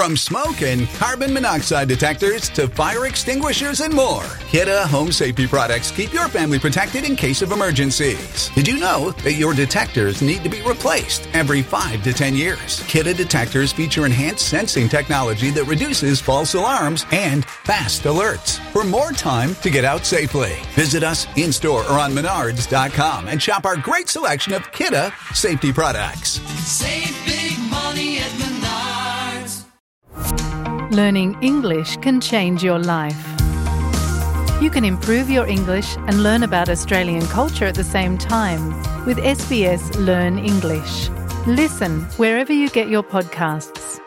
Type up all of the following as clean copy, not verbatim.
From smoke and carbon monoxide detectors to fire extinguishers and more, Kidde Home Safety products keep your family protected in case of emergencies. Did you know that your detectors need to be replaced every 5 to 10 years? Kidde detectors feature enhanced sensing technology that reduces false alarms and fast alerts for more time to get out safely. Visit us in-store or on Menards.com and shop our great selection of Kidde safety products. Save big money at Menards. Learning English can change your life. You can improve your English and learn about Australian culture at the same time with SBS Learn English. Listen wherever you get your podcasts.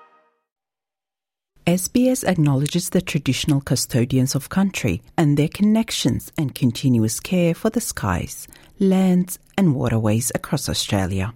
SBS acknowledges the traditional custodians of country and their connections and continuous care for the skies, lands and waterways across Australia.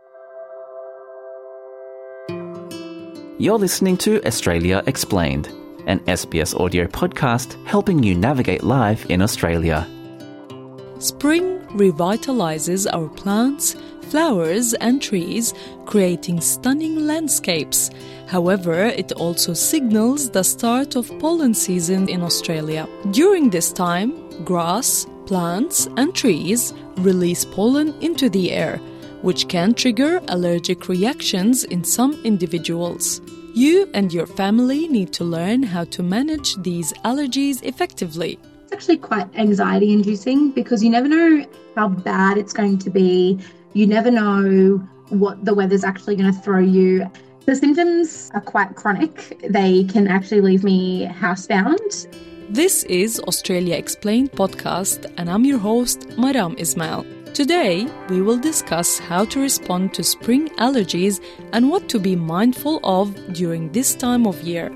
You're listening to Australia Explained, an SBS audio podcast helping you navigate life in Australia. Spring revitalizes our plants, flowers and trees, creating stunning landscapes. However, it also signals the start of pollen season in Australia. During this time, grass, plants and trees release pollen into the air, which can trigger allergic reactions in some individuals. You and your family need to learn how to manage these allergies effectively. It's actually quite anxiety-inducing because you never know how bad it's going to be. You never know what the weather's actually going to throw you. The symptoms are quite chronic. They can actually leave me housebound. This is Australia Explained podcast and I'm your host, Maram Ismail. Today, we will discuss how to respond to spring allergies and what to be mindful of during this time of year.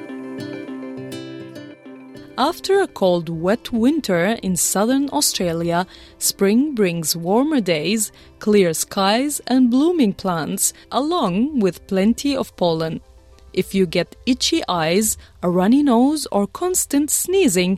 After a cold, wet winter in southern Australia, spring brings warmer days, clear skies and blooming plants, along with plenty of pollen. If you get itchy eyes, a runny nose or constant sneezing,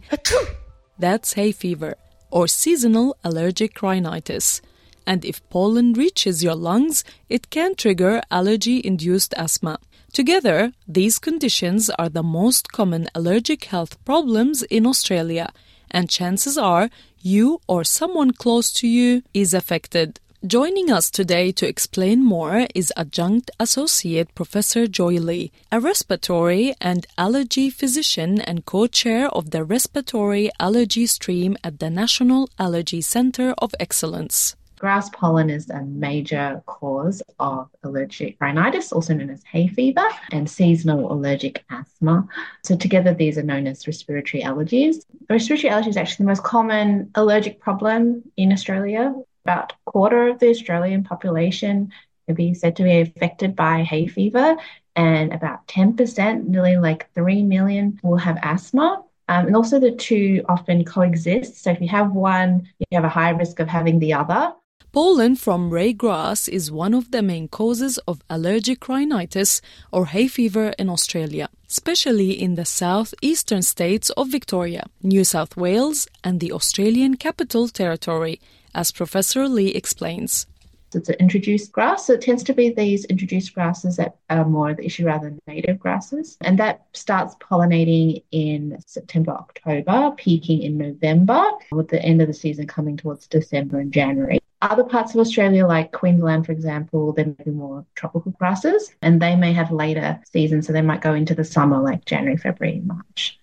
that's hay fever or seasonal allergic rhinitis. And if pollen reaches your lungs, it can trigger allergy-induced asthma. Together, these conditions are the most common allergic health problems in Australia, and chances are you or someone close to you is affected. Joining us today to explain more is Adjunct Associate Professor Joy Lee, a respiratory and allergy physician and co-chair of the Respiratory Allergy Stream at the National Allergy Centre of Excellence. Grass pollen is a major cause of allergic rhinitis, also known as hay fever, and seasonal allergic asthma. So together these are known as respiratory allergies. Respiratory allergy is actually the most common allergic problem in Australia. About a quarter of the Australian population can be said to be affected by hay fever, and about 10%, nearly like 3 million, will have asthma. And also the two often coexist. So if you have one, you have a high risk of having the other. Pollen from raygrass is one of the main causes of allergic rhinitis or hay fever in Australia, especially in the southeastern states of Victoria, New South Wales and the Australian Capital Territory, as Professor Lee explains. It's an introduced grass, so it tends to be these introduced grasses that are more the issue rather than native grasses. And that starts pollinating in September, October, peaking in November, with the end of the season coming towards December and January. Other parts of Australia, like Queensland, for example, there may be more tropical grasses, and they may have later seasons, so they might go into the summer, like January, February, March.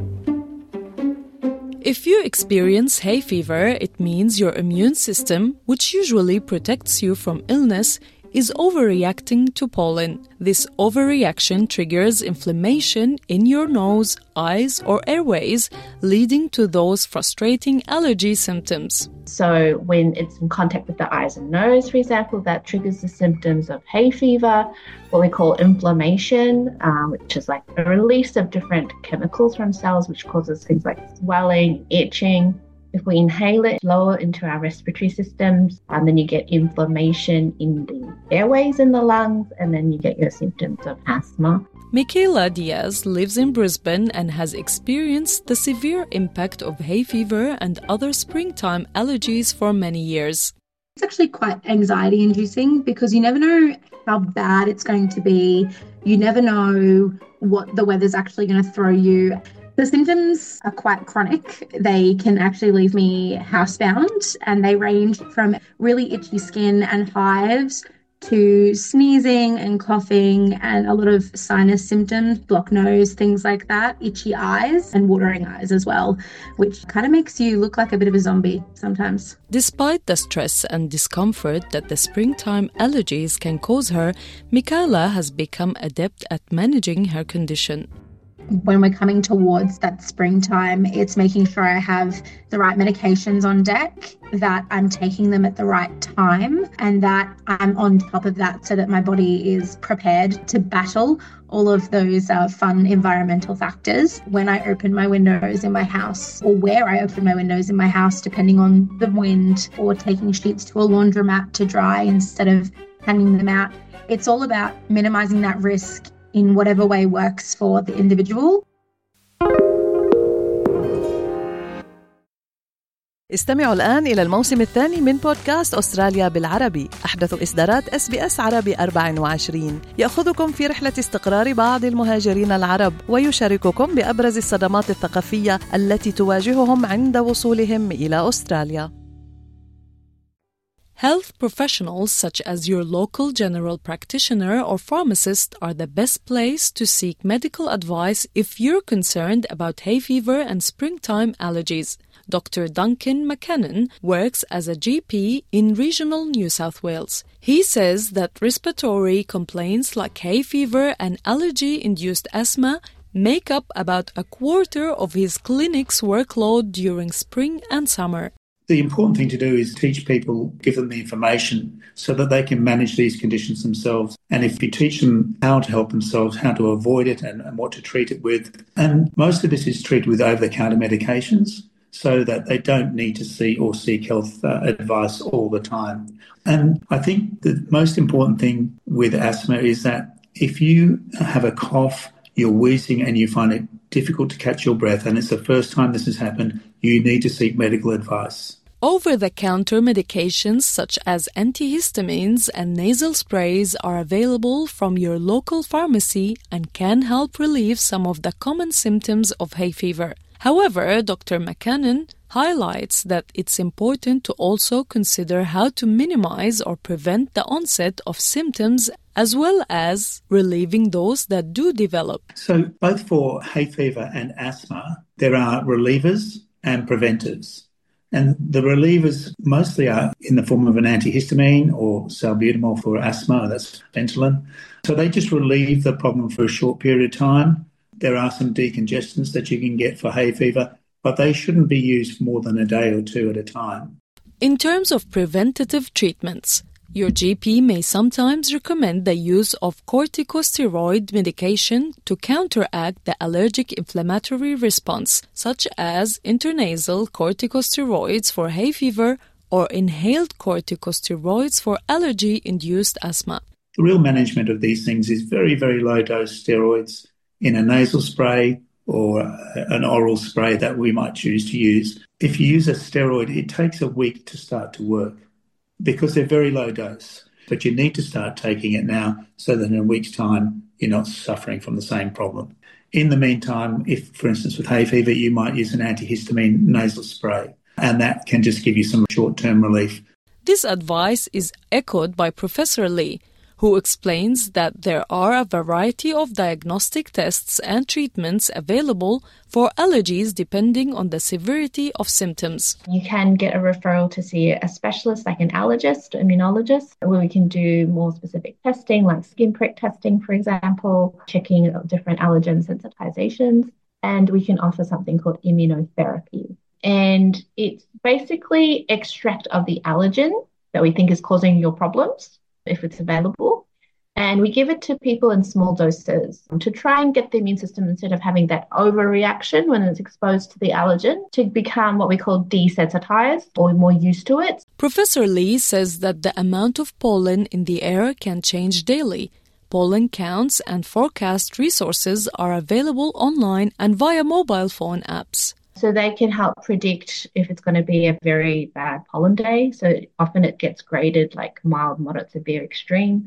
If you experience hay fever, it means your immune system, which usually protects you from illness, is overreacting to pollen. This overreaction triggers inflammation in your nose, eyes, or airways, leading to those frustrating allergy symptoms. So when it's in contact with the eyes and nose, for example, that triggers the symptoms of hay fever, what we call inflammation, which is like a release of different chemicals from cells, which causes things like swelling, itching. If we inhale it lower into our respiratory systems, and then you get inflammation in the airways in the lungs, and then you get your symptoms of asthma. Michaela Diaz lives in Brisbane and has experienced the severe impact of hay fever and other springtime allergies for many years. It's actually quite anxiety-inducing because you never know how bad it's going to be. You never know what the weather's actually going to throw you. The symptoms are quite chronic. They can actually leave me housebound, and they range from really itchy skin and hives to sneezing and coughing and a lot of sinus symptoms, blocked nose, things like that, itchy eyes and watering eyes as well, which kind of makes you look like a bit of a zombie sometimes. Despite the stress and discomfort that the springtime allergies can cause her, Michaela has become adept at managing her condition. When we're coming towards that springtime, it's making sure I have the right medications on deck, that I'm taking them at the right time, and that I'm on top of that so that my body is prepared to battle all of those fun environmental factors when I open my windows in my house, or where I open my windows in my house, depending on the wind, or taking sheets to a laundromat to dry instead of hanging them out. It's all about minimizing that risk in whatever way works for the individual. استمعوا الآن إلى الموسم الثاني من بودكاست أستراليا بالعربي، أحدث إصدارات SBS عربي 24، يأخذكم في رحلة استقرار بعض المهاجرين العرب ويشارككم بأبرز الصدمات الثقافية التي تواجههم عند وصولهم إلى أستراليا. Health professionals such as your local general practitioner or pharmacist are the best place to seek medical advice if you're concerned about hay fever and springtime allergies. Dr. Duncan McKinnon works as a GP in regional New South Wales. He says that respiratory complaints like hay fever and allergy-induced asthma make up about a quarter of his clinic's workload during spring and summer. The important thing to do is teach people, give them the information so that they can manage these conditions themselves. And if you teach them how to help themselves, how to avoid it and what to treat it with. And most of this is treated with over-the-counter medications so that they don't need to see or seek health advice all the time. And I think the most important thing with asthma is that if you have a cough, you're wheezing and you find it difficult to catch your breath, and it's the first time this has happened, you need to seek medical advice. Over-the-counter medications such as antihistamines and nasal sprays are available from your local pharmacy and can help relieve some of the common symptoms of hay fever. However, Dr. McKinnon highlights that it's important to also consider how to minimize or prevent the onset of symptoms as well as relieving those that do develop. So both for hay fever and asthma, there are relievers and preventers. And the relievers mostly are in the form of an antihistamine or salbutamol for asthma, that's Ventolin. So they just relieve the problem for a short period of time. There are some decongestants that you can get for hay fever, but they shouldn't be used for more than a day or two at a time. In terms of preventative treatments, your GP may sometimes recommend the use of corticosteroid medication to counteract the allergic inflammatory response, such as intranasal corticosteroids for hay fever or inhaled corticosteroids for allergy-induced asthma. The real management of these things is very, very low-dose steroids in a nasal spray or an oral spray that we might choose to use. If you use a steroid, it takes a week to start to work because they're very low dose. But you need to start taking it now so that in a week's time, you're not suffering from the same problem. In the meantime, if, for instance, with hay fever, you might use an antihistamine nasal spray, and that can just give you some short-term relief. This advice is echoed by Professor Lee, who explains that there are a variety of diagnostic tests and treatments available for allergies depending on the severity of symptoms. You can get a referral to see a specialist like an allergist, immunologist, where we can do more specific testing like skin prick testing, for example, checking different allergen sensitizations, and we can offer something called immunotherapy. And it's basically extract of the allergen that we think is causing your problems, if it's available, and we give it to people in small doses to try and get the immune system, instead of having that overreaction when it's exposed to the allergen, to become what we call desensitized or more used to it. Professor Lee says that the amount of pollen in the air can change daily. Pollen counts and forecast resources are available online and via mobile phone apps. So they can help predict if it's going to be a very bad pollen day. So often it gets graded like mild, moderate, severe, extreme.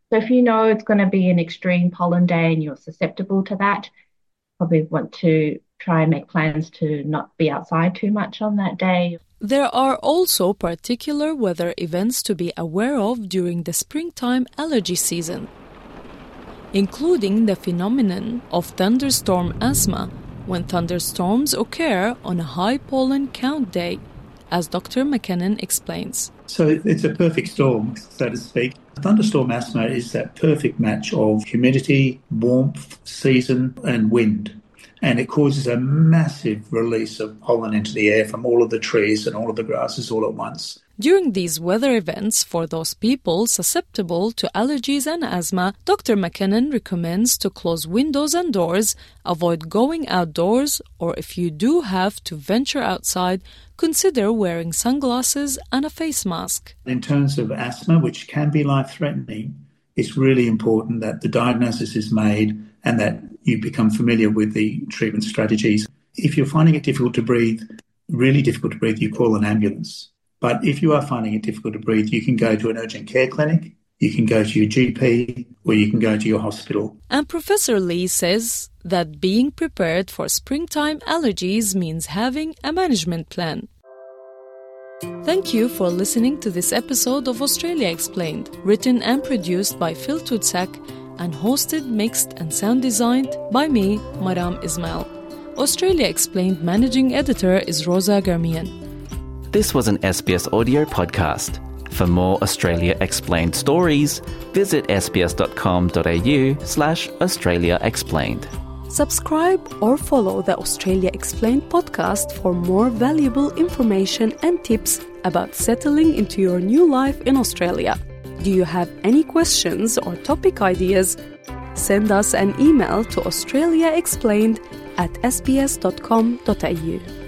So if you know it's going to be an extreme pollen day and you're susceptible to that, probably want to try and make plans to not be outside too much on that day. There are also particular weather events to be aware of during the springtime allergy season, including the phenomenon of thunderstorm asthma, when thunderstorms occur on a high pollen count day, as Dr. McKinnon explains. So it's a perfect storm, so to speak. Thunderstorm asthma is that perfect match of humidity, warmth, season, and wind. And it causes a massive release of pollen into the air from all of the trees and all of the grasses all at once. During these weather events, for those people susceptible to allergies and asthma, Dr. McKinnon recommends to close windows and doors, avoid going outdoors, or if you do have to venture outside, consider wearing sunglasses and a face mask. In terms of asthma, which can be life-threatening, it's really important that the diagnosis is made and that you become familiar with the treatment strategies. If you're finding it difficult to breathe, really difficult to breathe, you call an ambulance. But if you are finding it difficult to breathe, you can go to an urgent care clinic, you can go to your GP, or you can go to your hospital. And Professor Lee says that being prepared for springtime allergies means having a management plan. Thank you for listening to this episode of Australia Explained, written and produced by Phil Tutsak and hosted, mixed and sound designed by me, Maram Ismail. Australia Explained managing editor is Rosa Garmian. This was an SBS audio podcast. For more Australia Explained stories, visit sbs.com.au/Australia Explained. Subscribe or follow the Australia Explained podcast for more valuable information and tips about settling into your new life in Australia. Do you have any questions or topic ideas? Send us an email to australiaexplained@sbs.com.au.